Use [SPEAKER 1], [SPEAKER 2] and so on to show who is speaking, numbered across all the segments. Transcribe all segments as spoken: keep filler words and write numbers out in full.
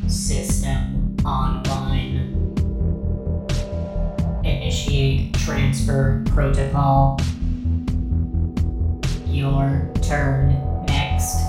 [SPEAKER 1] System online. Initiate transfer protocol. Your turn next.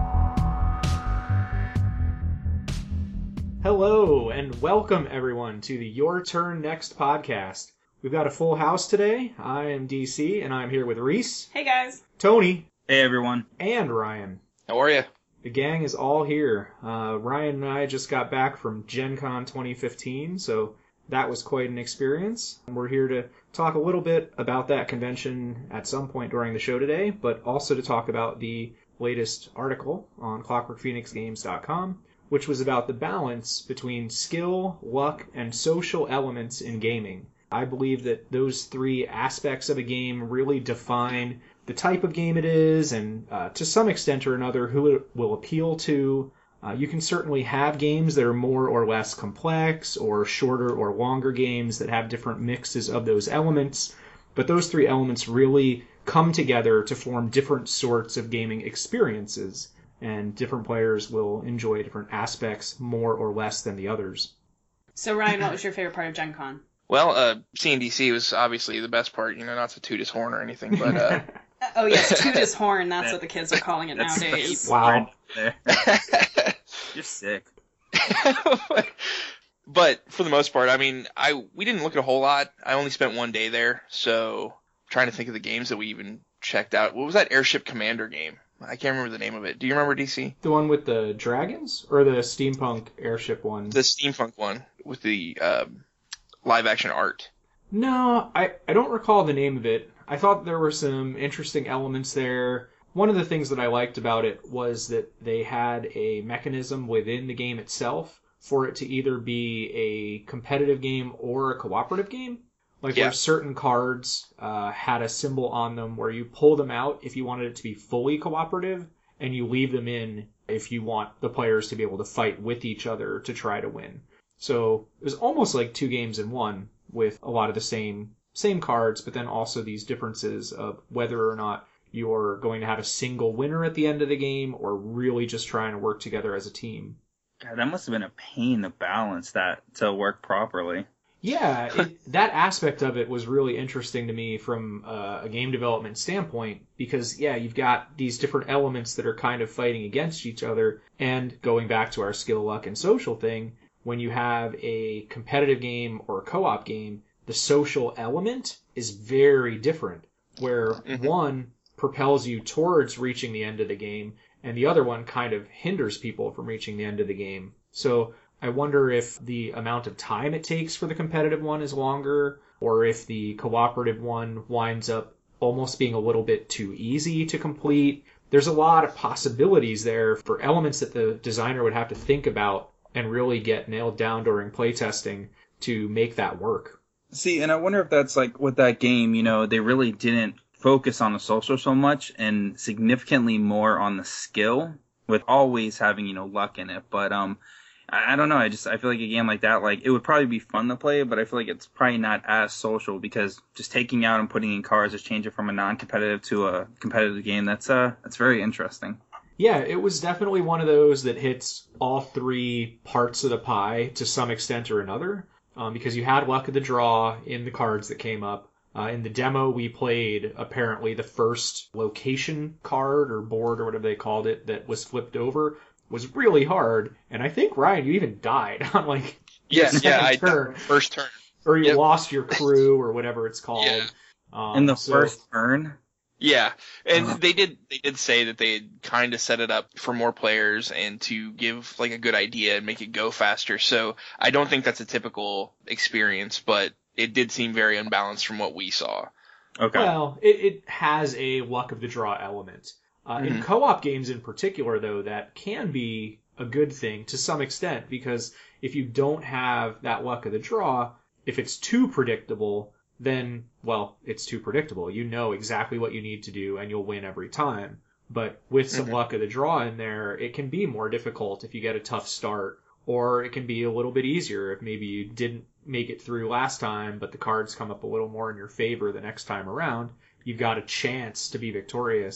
[SPEAKER 2] Hello, and welcome everyone to the Your Turn Next podcast. We've got a full house today. I am D C, and I'm here with Reese.
[SPEAKER 3] Hey guys.
[SPEAKER 2] Tony.
[SPEAKER 4] Hey everyone.
[SPEAKER 2] And Ryan.
[SPEAKER 5] How are you?
[SPEAKER 2] The gang is all here. Uh, Ryan and I just got back from Gen Con twenty fifteen, so that was quite an experience. We're here to talk a little bit about that convention at some point during the show today, but also to talk about the latest article on clockwork phoenix games dot com, which was about the balance between skill, luck, and social elements in gaming. I believe that those three aspects of a game really define the type of game it is, and uh, to some extent or another, who it will appeal to. Uh, you can certainly have games that are more or less complex, or shorter or longer games that have different mixes of those elements, but those three elements really come together to form different sorts of gaming experiences, and different players will enjoy different aspects more or less than the others.
[SPEAKER 3] So Ryan, what was your favorite part of Gen Con?
[SPEAKER 5] Well, uh, seeing D C was obviously the best part, you know, not to toot his horn or anything, but... Uh...
[SPEAKER 3] oh yes, toot his horn, that's what the kids are calling it
[SPEAKER 4] That's
[SPEAKER 3] nowadays.
[SPEAKER 2] Wow.
[SPEAKER 4] Right You're sick.
[SPEAKER 5] But for the most part, I mean, I we didn't look at a whole lot. I only spent one day there, so I'm trying to think of the games that we even checked out. What was that Airship Commander game? I can't remember the name of it. Do you remember, D C?
[SPEAKER 2] The one with the dragons? Or the steampunk airship one?
[SPEAKER 5] The steampunk one with the um, live-action art.
[SPEAKER 2] No, I, I don't recall the name of it. I thought there were some interesting elements there. One of the things that I liked about it was that they had a mechanism within the game itself for it to either be a competitive game or a cooperative game. Like
[SPEAKER 5] Yeah.
[SPEAKER 2] where certain cards uh, had a symbol on them where you pull them out if you wanted it to be fully cooperative, and you leave them in if you want the players to be able to fight with each other to try to win. So it was almost like two games in one, with a lot of the same same cards, but then also these differences of whether or not you're going to have a single winner at the end of the game or really just trying to work together as a team.
[SPEAKER 4] God, that must have been a pain to balance that to work properly.
[SPEAKER 2] Yeah, it, that aspect of it was really interesting to me from uh, a game development standpoint because, yeah, you've got these different elements that are kind of fighting against each other, and going back to our skill, luck, and social thing, when you have a competitive game or a co-op game, the social element is very different, where
[SPEAKER 5] Mhm.
[SPEAKER 2] one propels you towards reaching the end of the game, and the other one kind of hinders people from reaching the end of the game. So I wonder if the amount of time it takes for the competitive one is longer, or if the cooperative one winds up almost being a little bit too easy to complete. There's a lot of possibilities there for elements that the designer would have to think about and really get nailed down during playtesting to make that work.
[SPEAKER 4] See, and I wonder if that's like with that game, you know, they really didn't focus on the social so much and significantly more on the skill, with always having, you know, luck in it. But um I, I don't know, I just I feel like a game like that, like it would probably be fun to play, but I feel like it's probably not as social, because just taking out and putting in cards is changing from a non-competitive to a competitive game. That's uh that's very interesting.
[SPEAKER 2] Yeah, it was definitely one of those that hits all three parts of the pie to some extent or another, um, because you had luck of the draw in the cards that came up. Uh, in the demo we played, apparently the first location card or board or whatever they called it that was flipped over was really hard, and I think, Ryan, you even died on like your
[SPEAKER 5] Yeah,
[SPEAKER 2] second
[SPEAKER 5] yeah, I
[SPEAKER 2] turn,
[SPEAKER 5] first turn.
[SPEAKER 2] or you
[SPEAKER 5] Yep.
[SPEAKER 2] lost your crew or whatever it's called.
[SPEAKER 5] Yeah.
[SPEAKER 2] Um,
[SPEAKER 4] In the
[SPEAKER 2] so-
[SPEAKER 4] first turn,
[SPEAKER 5] Yeah, and
[SPEAKER 4] Uh-huh.
[SPEAKER 5] they did they did say that they had kind of set it up for more players and to give like a good idea and make it go faster. So I don't think that's a typical experience, but it did seem very unbalanced from what we saw.
[SPEAKER 4] okay.
[SPEAKER 2] Well, it, it has a luck of the draw element. Uh, In
[SPEAKER 5] Mhm.
[SPEAKER 2] co-op games in particular, though, that can be a good thing to some extent, because if you don't have that luck of the draw, if it's too predictable, then, well, it's too predictable. You know exactly what you need to do, and you'll win every time. But with some
[SPEAKER 5] Mhm.
[SPEAKER 2] luck of the draw in there, it can be more difficult if you get a tough start, or it can be a little bit easier if maybe you didn't make it through last time, but the cards come up a little more in your favor the next time around. You've got a chance to be victorious.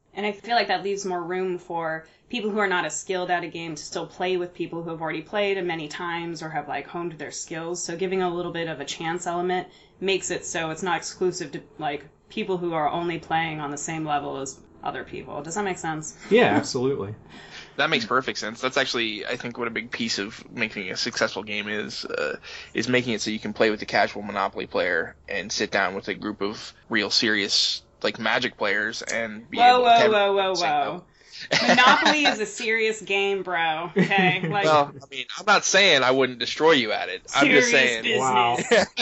[SPEAKER 3] And I feel like that leaves more room for people who are not as skilled at a game to still play with people who have already played it many times or have like honed their skills. So giving a little bit of a chance element makes it so it's not exclusive to like people who are only playing on the same level as other people. Does that make sense?
[SPEAKER 2] Yeah, absolutely.
[SPEAKER 5] That makes perfect sense. That's actually, I think, what a big piece of making a successful game is, uh, is making it so you can play with a casual Monopoly player and sit down with a group of real serious, like, Magic players and be
[SPEAKER 3] whoa,
[SPEAKER 5] able
[SPEAKER 3] whoa,
[SPEAKER 5] to...
[SPEAKER 3] whoa, whoa, whoa. Monopoly is a serious game, bro. Okay? Like,
[SPEAKER 5] Well, I mean, I'm not saying I wouldn't destroy you at it. I'm
[SPEAKER 3] serious
[SPEAKER 5] just saying...
[SPEAKER 3] business.
[SPEAKER 2] Wow.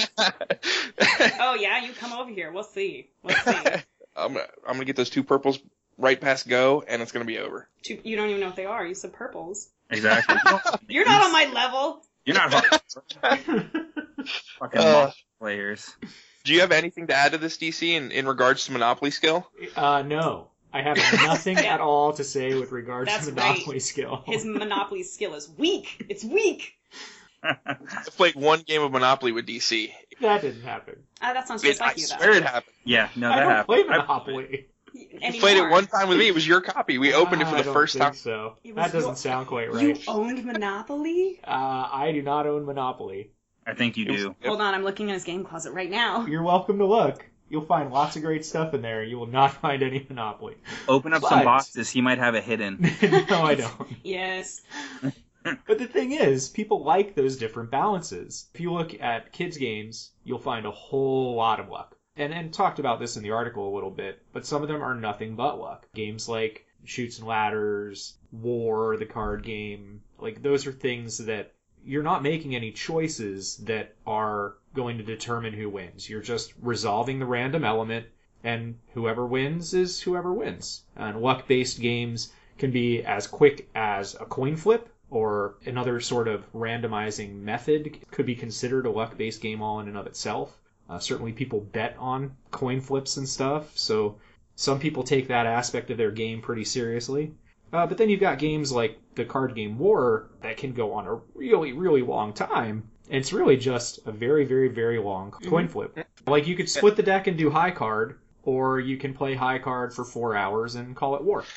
[SPEAKER 3] Oh, yeah? You come over here. We'll see. We'll see.
[SPEAKER 5] I'm gonna, I'm gonna get those two purples right past go, and it's gonna be over.
[SPEAKER 3] Two- You don't even know what they are. You said purples.
[SPEAKER 4] Exactly.
[SPEAKER 3] You're not on my level.
[SPEAKER 4] You're not fucking
[SPEAKER 5] Uh,
[SPEAKER 4] mock players.
[SPEAKER 5] Do you have anything to add to this, D C, in, in regards to Monopoly skill?
[SPEAKER 2] Uh, no. I have nothing at all to say with regards
[SPEAKER 3] That's
[SPEAKER 2] to Monopoly
[SPEAKER 3] right.
[SPEAKER 2] skill.
[SPEAKER 3] His Monopoly skill is weak. It's weak.
[SPEAKER 5] I've played one game of Monopoly with D C.
[SPEAKER 2] That didn't happen.
[SPEAKER 3] Ah, that sounds
[SPEAKER 5] It,
[SPEAKER 3] just
[SPEAKER 5] I
[SPEAKER 3] like you,
[SPEAKER 5] swear
[SPEAKER 3] though.
[SPEAKER 5] it happened.
[SPEAKER 4] Yeah, no,
[SPEAKER 2] I
[SPEAKER 4] that
[SPEAKER 2] don't
[SPEAKER 4] happened.
[SPEAKER 2] play
[SPEAKER 4] I-
[SPEAKER 2] Monopoly.
[SPEAKER 5] You played it one time with me. It was your copy. We opened it for
[SPEAKER 2] I
[SPEAKER 5] the
[SPEAKER 2] don't
[SPEAKER 5] first
[SPEAKER 2] think
[SPEAKER 5] time.
[SPEAKER 2] So.
[SPEAKER 3] It was
[SPEAKER 2] That doesn't
[SPEAKER 3] your-
[SPEAKER 2] sound quite
[SPEAKER 3] You
[SPEAKER 2] right.
[SPEAKER 3] owned Monopoly?
[SPEAKER 2] Uh, I do not own Monopoly.
[SPEAKER 4] I think you
[SPEAKER 5] It was-
[SPEAKER 4] do.
[SPEAKER 3] Hold on, I'm looking in his game closet right now.
[SPEAKER 2] You're welcome to look. You'll find lots of great stuff in there. You will not find any Monopoly.
[SPEAKER 4] Open up
[SPEAKER 2] But-
[SPEAKER 4] some boxes. He might have it hidden.
[SPEAKER 2] No, I don't.
[SPEAKER 3] Yes.
[SPEAKER 2] But the thing is, people like those different balances. If you look at kids' games, you'll find a whole lot of luck. And and talked about this in the article a little bit, but some of them are nothing but luck. Games like Chutes and Ladders, War, the card game, like those are things that you're not making any choices that are going to determine who wins. You're just resolving the random element, and whoever wins is whoever wins. And luck-based games can be as quick as a coin flip, or another sort of randomizing method could be considered a luck-based game all in and of itself. Uh, certainly people bet on coin flips and stuff, so some people take that aspect of their game pretty seriously. Uh, but then you've got games like the card game War that can go on a really, really long time. And it's really just a very, very, very long coin flip. Like you could split the deck and do high card, or you can play high card for four hours and call it War.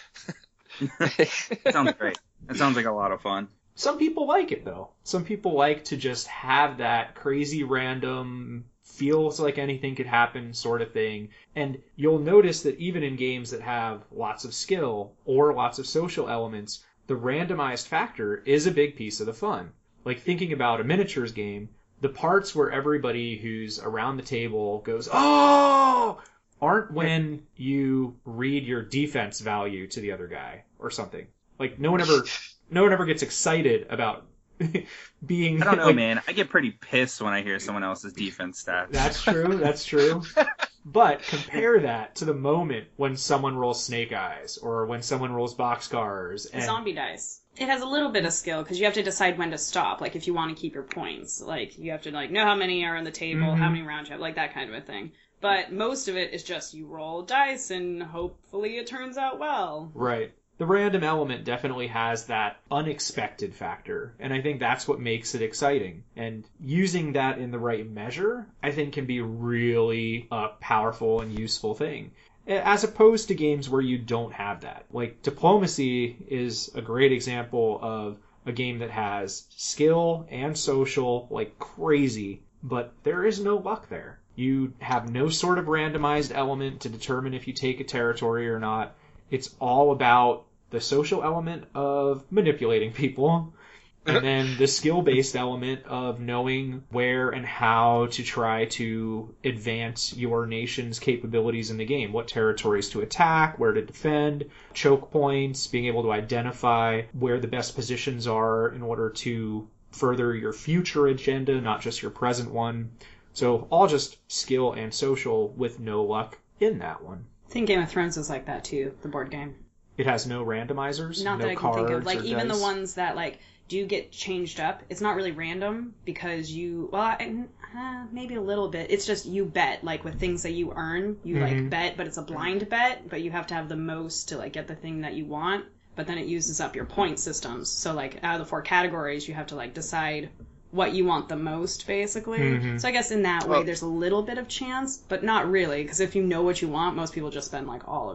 [SPEAKER 4] That sounds great. That sounds like a lot of fun.
[SPEAKER 2] Some people like it, though. Some people like to just have that crazy random, feels like anything could happen sort of thing. And you'll notice that even in games that have lots of skill or lots of social elements, the randomized factor is a big piece of the fun. Like thinking about a miniatures game, the parts where everybody who's around the table goes, "Oh!" aren't when you read your defense value to the other guy or something. Like no one ever... No one ever gets excited about being...
[SPEAKER 4] I don't know,
[SPEAKER 2] like,
[SPEAKER 4] man. I get pretty pissed when I hear someone else's defense stats.
[SPEAKER 2] That's true, that's true. But compare that to the moment when someone rolls Snake Eyes, or when someone rolls Boxcars. And...
[SPEAKER 3] Zombie dice. It has a little bit of skill, because you have to decide when to stop, like if you want to keep your points. Like, you have to like know how many are on the table,
[SPEAKER 2] Mhm.
[SPEAKER 3] how many rounds you have, like that kind of a thing. But most of it is just you roll dice, and hopefully it turns out well.
[SPEAKER 2] Right. The random element definitely has that unexpected factor, and I think that's what makes it exciting. And using that in the right measure, I think can be really a powerful and useful thing. As opposed to games where you don't have that. Like, Diplomacy is a great example of a game that has skill and social like crazy, but there is no luck there. You have no sort of randomized element to determine if you take a territory or not. It's all about the social element of manipulating people, and then the skill-based element of knowing where and how to try to advance your nation's capabilities in the game. What territories to attack, where to defend, choke points, being able to identify where the best positions are in order to further your future agenda, not just your present one. So all just skill and social with no luck in that one.
[SPEAKER 3] I think Game of Thrones is like that too, the board game.
[SPEAKER 2] It has no randomizers,
[SPEAKER 3] Not
[SPEAKER 2] no
[SPEAKER 3] that I can
[SPEAKER 2] cards
[SPEAKER 3] think of. Like,
[SPEAKER 2] or
[SPEAKER 3] even
[SPEAKER 2] dice.
[SPEAKER 3] the ones that, like, do get changed up, it's not really random because you, well, I, uh, maybe a little bit. It's just you bet, like, with things that you earn, you,
[SPEAKER 2] Mhm.
[SPEAKER 3] like, bet, but it's a blind bet, but you have to have the most to, like, get the thing that you want, but then it uses up your point systems. So, like, out of the four categories, you have to, like, decide what you want the most, basically.
[SPEAKER 2] Mhm.
[SPEAKER 3] So I guess in that way,
[SPEAKER 5] Well-
[SPEAKER 3] there's a little bit of chance, but not really, because if you know what you want, most people just spend, like, all of it.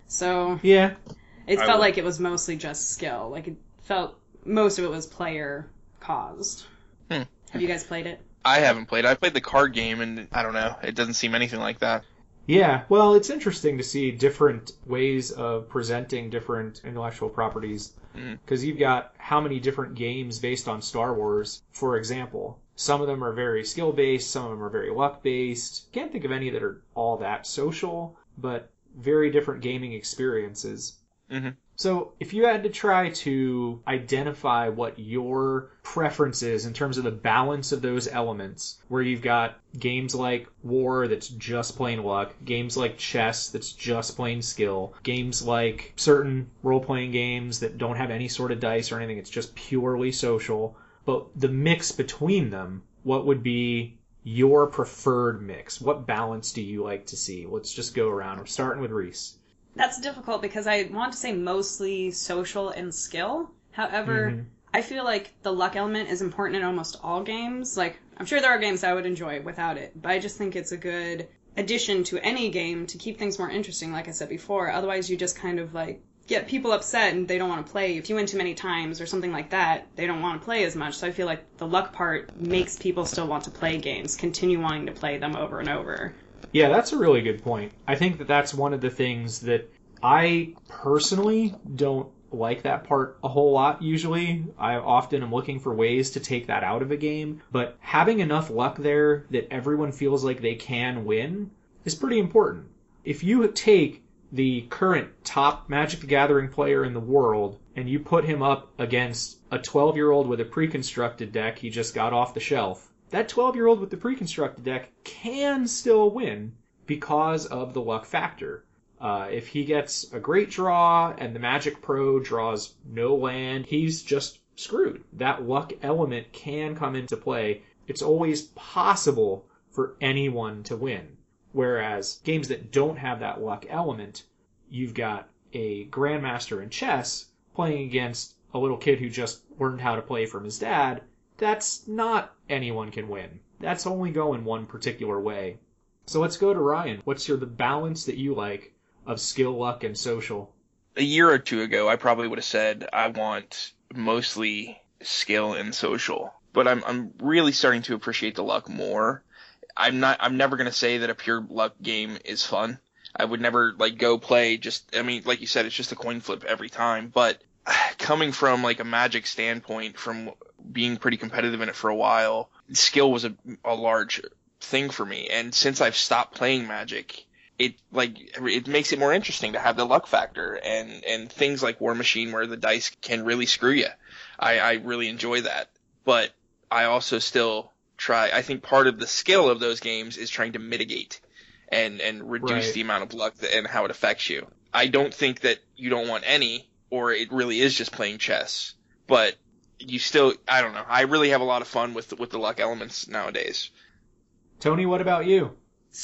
[SPEAKER 3] So
[SPEAKER 2] Yeah.
[SPEAKER 3] it
[SPEAKER 4] I
[SPEAKER 3] felt
[SPEAKER 4] would.
[SPEAKER 3] like it was mostly just skill. Like it felt most of it was player caused.
[SPEAKER 5] Hmm.
[SPEAKER 3] Have you guys played it?
[SPEAKER 5] I haven't played. I played the card game, and I don't know. It doesn't seem anything like that.
[SPEAKER 2] Yeah, well, it's interesting to see different ways of presenting different intellectual properties.
[SPEAKER 5] Mhm.
[SPEAKER 2] Because you've got how many different games based on Star Wars, for example. Some of them are very skill based, some of them are very luck based. Can't think of any that are all that social, but very different gaming experiences.
[SPEAKER 5] hmm
[SPEAKER 2] So, if you had to try to identify what your preference is in terms of the balance of those elements, where you've got games like War that's just plain luck, games like chess that's just plain skill, games like certain role-playing games that don't have any sort of dice or anything, it's just purely social, but the mix between them, what would be your preferred mix? What balance do you like to see? Let's just go around. We're starting with Reese.
[SPEAKER 3] That's difficult because I want to say mostly social and skill. However,
[SPEAKER 2] Mhm.
[SPEAKER 3] I feel like the luck element is important in almost all games. Like, I'm sure there are games I would enjoy without it, but I just think it's a good addition to any game to keep things more interesting, like I said before. Otherwise, you just kind of, like, get people upset and they don't want to play. If you win too many times or something like that, they don't want to play as much. So I feel like the luck part makes people still want to play games, continue wanting to play them over and over.
[SPEAKER 2] Yeah, that's a really good point. I think that that's one of the things that I personally don't like that part a whole lot usually. I often am looking for ways to take that out of a game, but having enough luck there that everyone feels like they can win is pretty important. If you take the current top Magic the Gathering player in the world and you put him up against a twelve-year-old with a pre-constructed deck he just got off the shelf, that twelve-year-old with the pre-constructed deck can still win because of the luck factor. Uh, if he gets a great draw and the Magic Pro draws no land, he's just screwed. That luck element can come into play. It's always possible for anyone to win. Whereas games that don't have that luck element, you've got a grandmaster in chess playing against a little kid who just learned how to play from his dad. That's not anyone can win. That's only going one particular way. So let's go to Ryan. What's your the balance that you like of skill, luck, and social?
[SPEAKER 5] A year or two ago, I probably would have said I want mostly skill and social, but I'm I'm really starting to appreciate the luck more. I'm not. I'm never gonna say that a pure luck game is fun. I would never like go play just. I mean, like you said, it's just a coin flip every time. But coming from like a Magic standpoint, from being pretty competitive in it for a while, skill was a, a large thing for me. And since I've stopped playing Magic, it like it makes it more interesting to have the luck factor and and things like War Machine where the dice can really screw you. I, I really enjoy that, but I also still try. I think part of the skill of those games is trying to mitigate and and reduce
[SPEAKER 2] Right.
[SPEAKER 5] the amount of luck that, and how it affects you. I don't think that you don't want any, or it really is just playing chess. But you still, I don't know. I really have a lot of fun with with the luck elements nowadays.
[SPEAKER 2] Tony, what about you?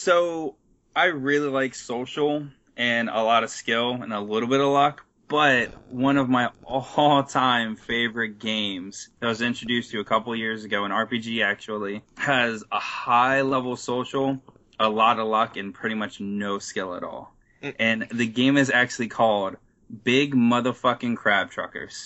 [SPEAKER 4] So I really like social and a lot of skill and a little bit of luck, but one of my all-time favorite games that I was introduced to a couple years ago, an R P G actually, has a high-level social, a lot of luck, and pretty much no skill at all.
[SPEAKER 5] Mm.
[SPEAKER 4] And the game is actually called Big Motherfucking Crab Truckers.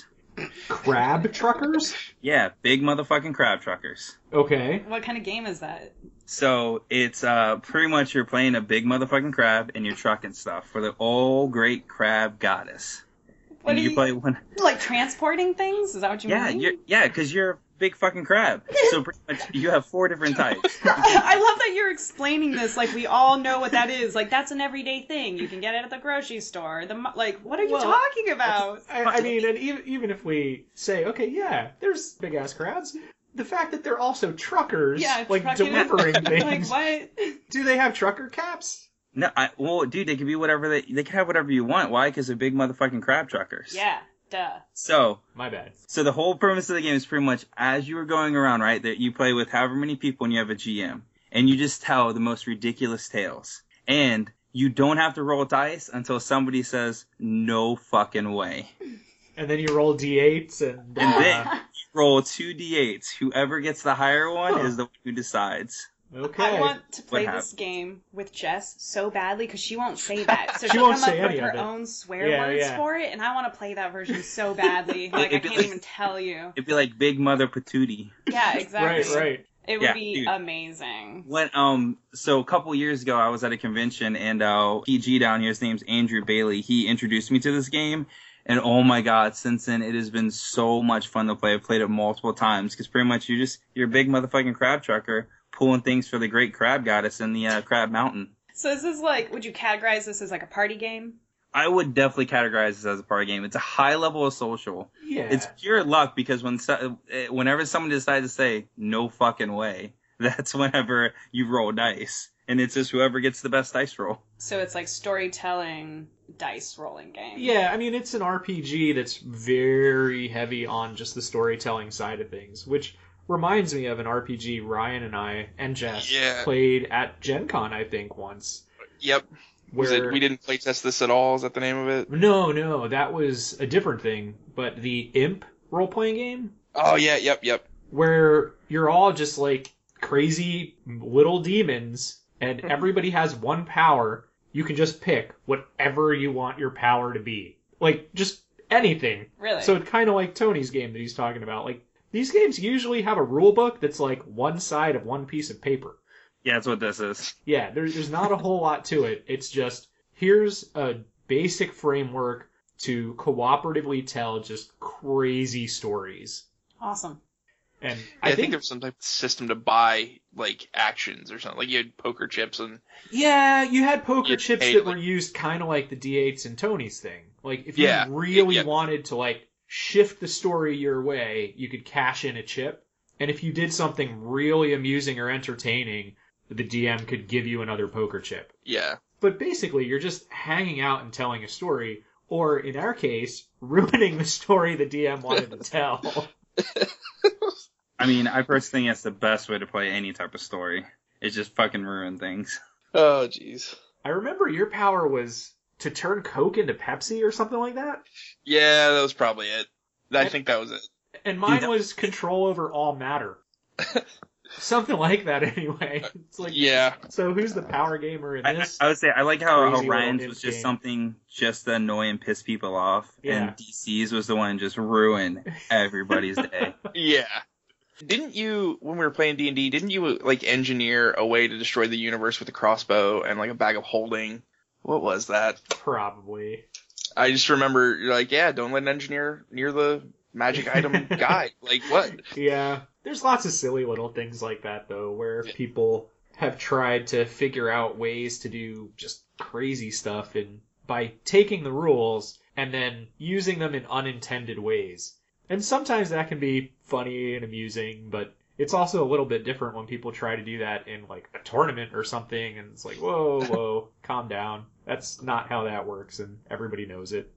[SPEAKER 2] Crab truckers?
[SPEAKER 4] Yeah, Big Motherfucking Crab Truckers.
[SPEAKER 2] Okay.
[SPEAKER 3] What kind of game is that?
[SPEAKER 4] So it's uh pretty much you're playing a big motherfucking crab and you're trucking stuff for the old great crab goddess.
[SPEAKER 3] What
[SPEAKER 4] and
[SPEAKER 3] do
[SPEAKER 4] you,
[SPEAKER 3] you-
[SPEAKER 4] play one.
[SPEAKER 3] Like transporting things? Is that what you
[SPEAKER 4] Yeah,
[SPEAKER 3] mean?
[SPEAKER 4] you're yeah, because you're a big fucking crab. So pretty much you have four different types.
[SPEAKER 3] I love that you're explaining this like we all know what that is. Like that's an everyday thing. You can get it at the grocery store. The mo- like, what are you
[SPEAKER 2] Well,
[SPEAKER 3] talking about?
[SPEAKER 2] I, I mean, and even, even if we say, okay, yeah, there's big ass crabs, the fact that they're also truckers,
[SPEAKER 3] Yeah,
[SPEAKER 2] like
[SPEAKER 3] trucking-
[SPEAKER 2] delivering
[SPEAKER 3] Like
[SPEAKER 2] things,
[SPEAKER 3] what?
[SPEAKER 2] do they have trucker caps?
[SPEAKER 4] No, I, well, dude, they can be whatever they they can have whatever you want. Why? Because they're big motherfucking crab truckers.
[SPEAKER 3] Yeah, duh.
[SPEAKER 4] So
[SPEAKER 2] My bad.
[SPEAKER 4] so the whole premise of the game is pretty much as you are going around, right? That you play with however many people and you have a G M, and you just tell the most ridiculous tales, and you don't have to roll dice until somebody says no fucking way.
[SPEAKER 2] And then you roll d eights and,
[SPEAKER 4] And
[SPEAKER 2] uh,
[SPEAKER 4] then you roll two d eights. Whoever gets the higher one
[SPEAKER 2] Huh.
[SPEAKER 4] is the one who decides.
[SPEAKER 2] Okay.
[SPEAKER 3] I want to play
[SPEAKER 4] What
[SPEAKER 3] this
[SPEAKER 4] happened?
[SPEAKER 3] game with Jess so badly because she won't say that. So
[SPEAKER 2] She
[SPEAKER 3] she'll
[SPEAKER 2] won't
[SPEAKER 3] come
[SPEAKER 2] say
[SPEAKER 3] up with
[SPEAKER 2] any
[SPEAKER 3] her
[SPEAKER 2] of it.
[SPEAKER 3] own swear
[SPEAKER 2] Yeah,
[SPEAKER 3] words
[SPEAKER 2] yeah.
[SPEAKER 3] for it, and I want to play that version so badly. Like, I
[SPEAKER 4] It'd be
[SPEAKER 3] can't
[SPEAKER 4] like-
[SPEAKER 3] even tell you.
[SPEAKER 4] It'd be like Big Mother Patootie.
[SPEAKER 3] Yeah, exactly.
[SPEAKER 2] Right, right.
[SPEAKER 3] It would
[SPEAKER 4] Yeah,
[SPEAKER 3] be
[SPEAKER 4] dude.
[SPEAKER 3] amazing.
[SPEAKER 4] When um so a couple years ago I was at a convention and uh P G down here, his name's Andrew Bailey. He introduced me to this game, and oh my god, since then it has been so much fun to play. I've played it multiple times because pretty much you just you're a big motherfucking crab trucker pulling things for the great crab goddess in the uh, Crab Mountain.
[SPEAKER 3] So this is like, would you categorize this as like a party game?
[SPEAKER 4] I would definitely categorize this as a party game. It's a high level of social.
[SPEAKER 2] Yeah.
[SPEAKER 4] It's pure luck because when so- eh, whenever someone decides to say no fucking way, that's whenever you roll dice, and it's just whoever gets the best dice roll.
[SPEAKER 3] So it's like storytelling, dice rolling game.
[SPEAKER 2] Yeah, I mean, it's an R P G that's very heavy on just the storytelling side of things, which reminds me of an R P G Ryan and I and Jess
[SPEAKER 5] Yeah.
[SPEAKER 2] played at Gen Con, I think, once.
[SPEAKER 5] Yep. Was
[SPEAKER 2] Where...
[SPEAKER 5] it? We didn't playtest this at all. Is that the name of it?
[SPEAKER 2] No, no, that was a different thing, but the Imp role-playing game,
[SPEAKER 5] Oh yeah. Yep. Yep.
[SPEAKER 2] where you're all just like crazy little demons, and everybody has one power. You can just pick whatever you want your power to be. Like, just anything.
[SPEAKER 3] Really?
[SPEAKER 2] So it's kind of like Tony's game that he's talking about. Like, these games usually have a rule book that's like one side of one piece of paper.
[SPEAKER 4] Yeah, that's what this is.
[SPEAKER 2] Yeah, there, there's not a whole lot to it. It's just, here's a basic framework to cooperatively tell just crazy stories.
[SPEAKER 3] Awesome.
[SPEAKER 2] And
[SPEAKER 5] Yeah,
[SPEAKER 2] I,
[SPEAKER 5] I, think,
[SPEAKER 2] think,
[SPEAKER 5] there was some type of system to buy like actions or something. Like you had poker chips and
[SPEAKER 2] yeah, you had poker
[SPEAKER 5] You
[SPEAKER 2] chips
[SPEAKER 5] paid,
[SPEAKER 2] that
[SPEAKER 5] like-
[SPEAKER 2] were used kind of like the D eights and Tony's thing. Like, if you
[SPEAKER 5] Yeah,
[SPEAKER 2] really
[SPEAKER 5] yeah.
[SPEAKER 2] wanted to, like, shift the story your way, you could cash in a chip. And if you did something really amusing or entertaining, the D M could give you another poker chip.
[SPEAKER 5] yeah.
[SPEAKER 2] But basically, you're just hanging out and telling a story, or in our case, ruining the story the D M wanted to tell.
[SPEAKER 4] I mean, I personally think that's the best way to play any type of story. It's just fucking ruin things.
[SPEAKER 5] Oh jeez.
[SPEAKER 2] I remember your power was to turn Coke into Pepsi or something like that.
[SPEAKER 5] Yeah, that was probably it. I think that was it.
[SPEAKER 2] And mine
[SPEAKER 4] Dude,
[SPEAKER 2] was control over all matter. Something like that, anyway. It's like,
[SPEAKER 5] Yeah.
[SPEAKER 2] so who's the power gamer in
[SPEAKER 4] I,
[SPEAKER 2] this?
[SPEAKER 4] I would say I like how, how
[SPEAKER 2] crazy little
[SPEAKER 4] Ryan's
[SPEAKER 2] imp
[SPEAKER 4] was just
[SPEAKER 2] game.
[SPEAKER 4] something just to annoy and piss people off,
[SPEAKER 2] Yeah.
[SPEAKER 4] and D C's was the one just ruin everybody's day.
[SPEAKER 5] Yeah. Didn't you, when we were playing D and D, didn't you like engineer a way to destroy the universe with a crossbow and like a bag of holding? What was that?
[SPEAKER 2] Probably.
[SPEAKER 5] I just remember you're like, yeah, don't let an engineer near the magic item guy. Like what?
[SPEAKER 2] Yeah. There's lots of silly little things like that, though, where
[SPEAKER 5] Yeah.
[SPEAKER 2] people have tried to figure out ways to do just crazy stuff and by taking the rules and then using them in unintended ways. And sometimes that can be funny and amusing, but it's also a little bit different when people try to do that in like a tournament or something, and it's like, whoa, whoa, calm down. That's not how that works, and everybody knows it.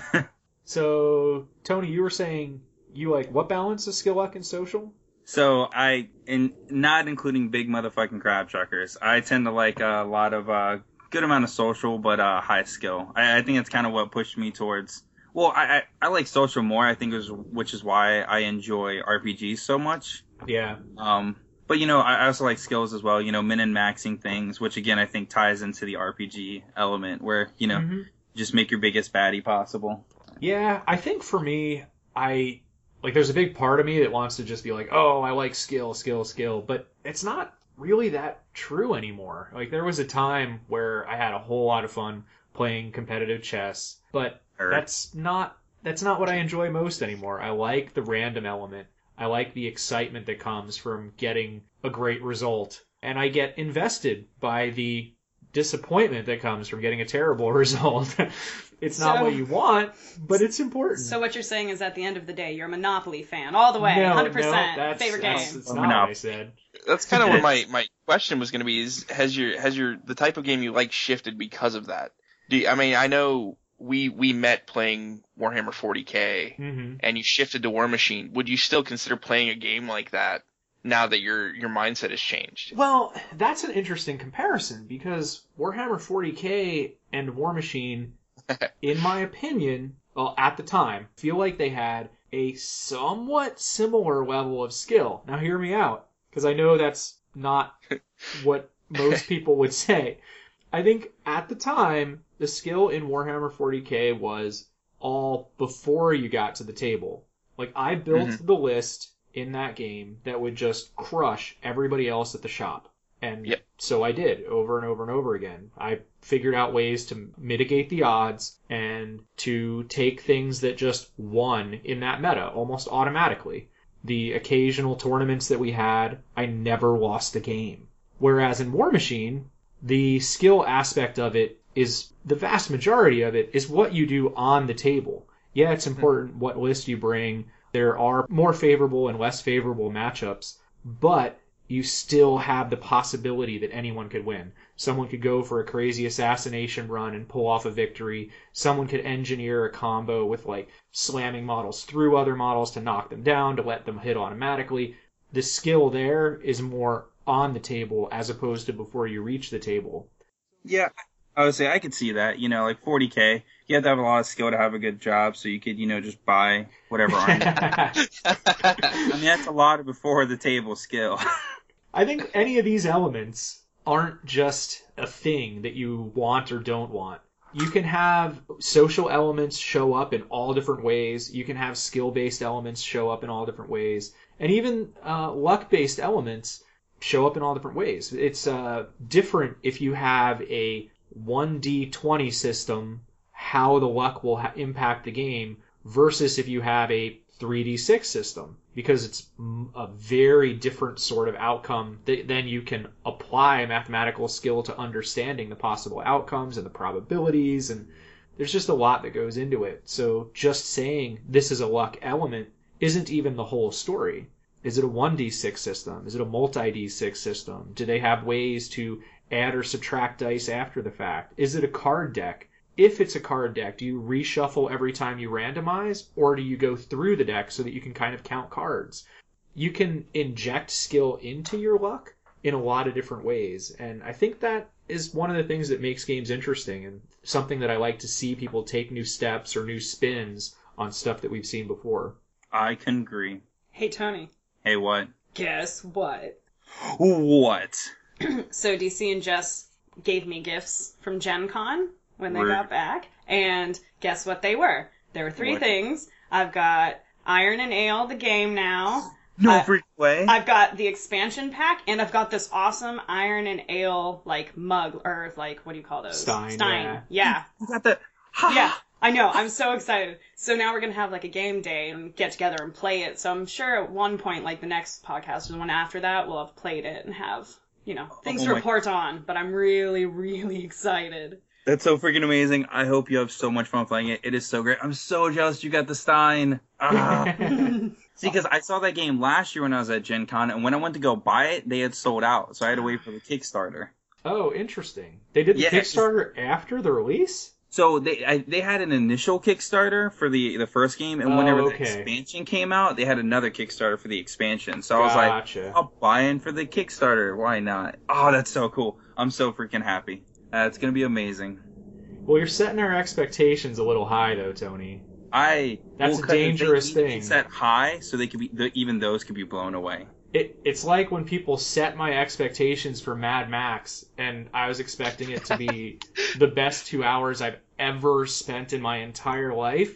[SPEAKER 2] So, Tony, you were saying you like what balance of skill, luck, and social?
[SPEAKER 4] So I, in not including big motherfucking crab truckers, I tend to like a lot of uh, good amount of social, but uh, high skill. I, I think it's kind of what pushed me towards. Well, I, I I like social more. I think, is which is why I enjoy R P Gs so much.
[SPEAKER 2] Yeah.
[SPEAKER 4] Um, but you know, I I also like skills as well. You know, min and maxing things, which again I think ties into the R P G element, where you know
[SPEAKER 2] Mhm.
[SPEAKER 4] just make your biggest baddie possible.
[SPEAKER 2] Yeah, I think for me, I like there's a big part of me that wants to just be like, oh, I like skill, skill, skill, but it's not really that true anymore. Like there was a time where I had a whole lot of fun playing competitive chess, but
[SPEAKER 4] Or-
[SPEAKER 2] that's not that's not what I enjoy most anymore. I like the random element. I like the excitement that comes from getting a great result, and I get invested by the disappointment that comes from getting a terrible result. It's not
[SPEAKER 3] So-
[SPEAKER 2] what you want, but it's important.
[SPEAKER 3] So what you're saying is at the end of the day, you're a Monopoly fan all the way,
[SPEAKER 2] No,
[SPEAKER 3] one hundred
[SPEAKER 2] no,
[SPEAKER 3] percent
[SPEAKER 2] that's,
[SPEAKER 3] favorite
[SPEAKER 2] that's,
[SPEAKER 3] game.
[SPEAKER 2] That's
[SPEAKER 4] Or
[SPEAKER 2] not what I
[SPEAKER 4] Monopoly.
[SPEAKER 2] said.
[SPEAKER 5] That's kind of what my, my question was going to be is, has your, has your, the type of game you like shifted because of that? Do you, I mean, I know we, we met playing Warhammer forty K
[SPEAKER 2] hmm
[SPEAKER 5] and you shifted to War Machine. Would you still consider playing a game like that now that your, your mindset has changed?
[SPEAKER 2] Well, that's an interesting comparison because Warhammer forty K and War Machine, in my opinion, well, at the time, feel like they had a somewhat similar level of skill. Now, hear me out, because I know that's not what most people would say. I think at the time, the skill in Warhammer forty K was all before you got to the table. Like, I built
[SPEAKER 4] Mhm.
[SPEAKER 2] the list in that game that would just crush everybody else at the shop. And
[SPEAKER 5] Yep.
[SPEAKER 2] so I did over and over and over again. I figured out ways to mitigate the odds and to take things that just won in that meta almost automatically. The occasional tournaments that we had, I never lost a game. Whereas in War Machine, the skill aspect of it is, the vast majority of it is what you do on the table. Yeah, it's important what list you bring. There are more favorable and less favorable matchups, but you still have the possibility that anyone could win. Someone could go for a crazy assassination run and pull off a victory. Someone could engineer a combo with like slamming models through other models to knock them down, to let them hit automatically. The skill there is more on the table as opposed to before you reach the table.
[SPEAKER 4] Yeah, I would say I could see that. You know, like forty K, you have to have a lot of skill to have a good job, so you could, you know, just buy whatever army. I mean, that's a lot of before the table skill.
[SPEAKER 2] I think any of these elements aren't just a thing that you want or don't want. You can have social elements show up in all different ways. You can have skill-based elements show up in all different ways. And even uh, luck-based elements show up in all different ways. It's uh, different if you have a one d twenty system, how the luck will ha- impact the game, versus if you have a three d six system, because it's a very different sort of outcome. Then you can apply mathematical skill to understanding the possible outcomes and the probabilities, and there's just a lot that goes into it. So just saying this is a luck element isn't even the whole story. Is it a one d six system? Is it a multi d six system? Do they have ways to add or subtract dice after the fact? Is it a card deck? If it's a card deck, do you reshuffle every time you randomize, or do you go through the deck so that you can kind of count cards? You can inject skill into your luck in a lot of different ways, and I think that is one of the things that makes games interesting, and something that I like to see people take new steps or new spins on stuff that we've seen before.
[SPEAKER 4] I can agree.
[SPEAKER 3] Hey, Tony.
[SPEAKER 4] Hey, what?
[SPEAKER 3] Guess what?
[SPEAKER 4] What?
[SPEAKER 3] So D C and Jess gave me gifts from Gen Con when they
[SPEAKER 4] Rude.
[SPEAKER 3] got back. And guess what they were? There were three
[SPEAKER 4] What?
[SPEAKER 3] things. I've got Iron and Ale, the game now.
[SPEAKER 4] No
[SPEAKER 3] I-
[SPEAKER 4] freaking way.
[SPEAKER 3] I've got the expansion pack, and I've got this awesome Iron and Ale, like, mug, or, like, what do you call those?
[SPEAKER 2] Stein,
[SPEAKER 3] Stein.
[SPEAKER 2] yeah.
[SPEAKER 3] Yeah.
[SPEAKER 4] You got the. Ha!
[SPEAKER 3] Yeah, I know. I'm so excited. So now we're going to have, like, a game day and get together and play it. So I'm sure at one point, like, the next podcast or the one after that, we'll have played it and have, you know, things
[SPEAKER 4] Oh
[SPEAKER 3] to
[SPEAKER 4] my-
[SPEAKER 3] report on. But I'm really, really excited.
[SPEAKER 4] That's so freaking amazing. I hope you have so much fun playing it. It is so great. I'm so jealous you got the Stein. Ah. See, because I saw that game last year when I was at Gen Con, and when I went to go buy it, they had sold out. So I had to wait for the Kickstarter.
[SPEAKER 2] Oh, interesting. They did the
[SPEAKER 4] Yeah.
[SPEAKER 2] Kickstarter after the release?
[SPEAKER 4] So they I, they had an initial Kickstarter for the, the first game, and
[SPEAKER 2] Oh,
[SPEAKER 4] whenever
[SPEAKER 2] okay.
[SPEAKER 4] the expansion came out, they had another Kickstarter for the expansion. So I was
[SPEAKER 2] Gotcha.
[SPEAKER 4] like, I'll buy in for the Kickstarter. Why not? Oh, that's so cool. I'm so freaking happy. Uh, it's going to be amazing.
[SPEAKER 2] Well, you're setting our expectations a little high, though, Tony.
[SPEAKER 4] I
[SPEAKER 2] That's
[SPEAKER 4] well,
[SPEAKER 2] a
[SPEAKER 4] 'cause they
[SPEAKER 2] dangerous
[SPEAKER 4] need to be
[SPEAKER 2] thing.
[SPEAKER 4] Set high, so they could be the, even those could be blown away.
[SPEAKER 2] It, it's like when people set my expectations for Mad Max, and I was expecting it to be the best two hours I've ever spent in my entire life,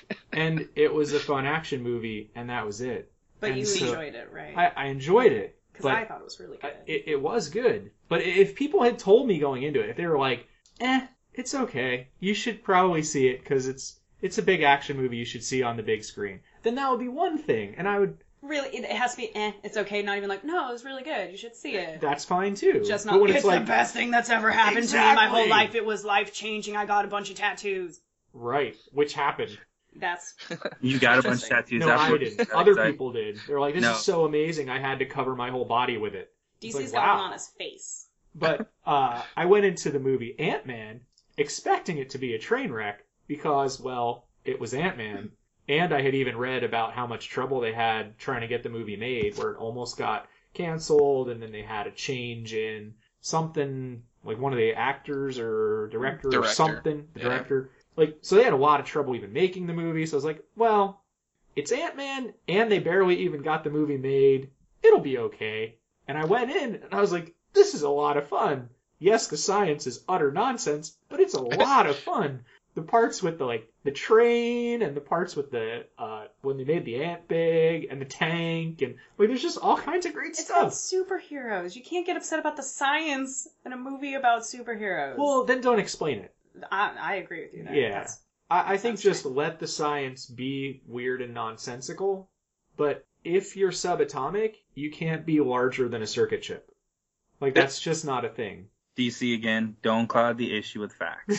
[SPEAKER 2] and it was a fun action movie, and that was it.
[SPEAKER 3] But
[SPEAKER 2] And
[SPEAKER 3] you
[SPEAKER 2] so-
[SPEAKER 3] enjoyed it, right?
[SPEAKER 2] I, I enjoyed it,
[SPEAKER 3] Because
[SPEAKER 2] but
[SPEAKER 3] I thought it was really good.
[SPEAKER 2] it, it was good. But if people had told me going into it, if they were like, eh, it's okay, you should probably see it because it's it's a big action movie you should see on the big screen, then that would be one thing, and I would,
[SPEAKER 3] Really, it, it has to be, eh, it's okay, not even like, no, it was really good, you should see it.
[SPEAKER 2] that's fine too.
[SPEAKER 3] Just
[SPEAKER 2] But
[SPEAKER 3] not,
[SPEAKER 2] when
[SPEAKER 3] it's,
[SPEAKER 2] it's like,
[SPEAKER 3] the best thing that's ever happened to me in my whole
[SPEAKER 2] Exactly.
[SPEAKER 3] life. It was life-changing. I got a bunch of tattoos.
[SPEAKER 2] right, which happened.
[SPEAKER 3] That's,
[SPEAKER 4] You got a bunch of
[SPEAKER 3] Interesting.
[SPEAKER 4] tattoos.
[SPEAKER 2] No,
[SPEAKER 4] That's
[SPEAKER 2] I
[SPEAKER 4] what-
[SPEAKER 2] didn't.
[SPEAKER 4] that's
[SPEAKER 2] Other
[SPEAKER 4] exciting.
[SPEAKER 2] people did. They're like, this
[SPEAKER 4] No.
[SPEAKER 2] is so amazing, I had to cover my whole body with it.
[SPEAKER 3] D
[SPEAKER 2] It's
[SPEAKER 3] C's
[SPEAKER 2] like,
[SPEAKER 3] got
[SPEAKER 2] wow.
[SPEAKER 3] one on his face.
[SPEAKER 2] But uh, I went into the movie Ant-Man expecting it to be a train wreck because, well, it was Ant-Man. And I had even read about how much trouble they had trying to get the movie made, where it almost got canceled, and then they had a change in something, like one of the actors or director, or
[SPEAKER 5] Director.
[SPEAKER 2] something, the
[SPEAKER 5] Yeah.
[SPEAKER 2] director. Like, so they had a lot of trouble even making the movie, so I was like, well, it's Ant-Man, and they barely even got the movie made. It'll be okay. And I went in, and I was like, this is a lot of fun. Yes, the science is utter nonsense, but it's a lot of fun. The parts with the like the train and the parts with the uh when they made the ant big and the tank and like there's just all kinds of great
[SPEAKER 3] It's
[SPEAKER 2] stuff.
[SPEAKER 3] about superheroes. You can't get upset about the science in a movie about superheroes.
[SPEAKER 2] Well, then don't explain it.
[SPEAKER 3] I, I agree with you there.
[SPEAKER 2] Yeah.
[SPEAKER 3] That's,
[SPEAKER 2] I, I think
[SPEAKER 3] Sounds
[SPEAKER 2] just
[SPEAKER 3] strange.
[SPEAKER 2] let the science be weird and nonsensical, but if you're subatomic, you can't be larger than a circuit chip. Like that's just not a thing.
[SPEAKER 4] D C again, don't cloud the issue with facts.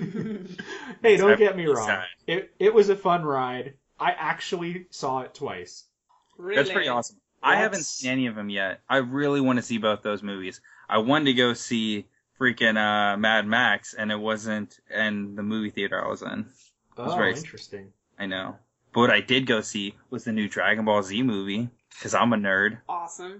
[SPEAKER 2] Hey, don't get me wrong.
[SPEAKER 4] Sad.
[SPEAKER 2] It it was a fun ride. I actually saw it twice.
[SPEAKER 3] really?
[SPEAKER 4] That's pretty awesome. I haven't
[SPEAKER 2] That's-
[SPEAKER 4] seen any of them yet. I really want to see both those movies. I wanted to go see freaking uh, Mad Max, and it wasn't in the movie theater I was in.
[SPEAKER 2] Oh,
[SPEAKER 4] very-
[SPEAKER 2] interesting.
[SPEAKER 4] I know. But what I did go see was the new Dragon Ball Z movie, because I'm a nerd.
[SPEAKER 3] Awesome.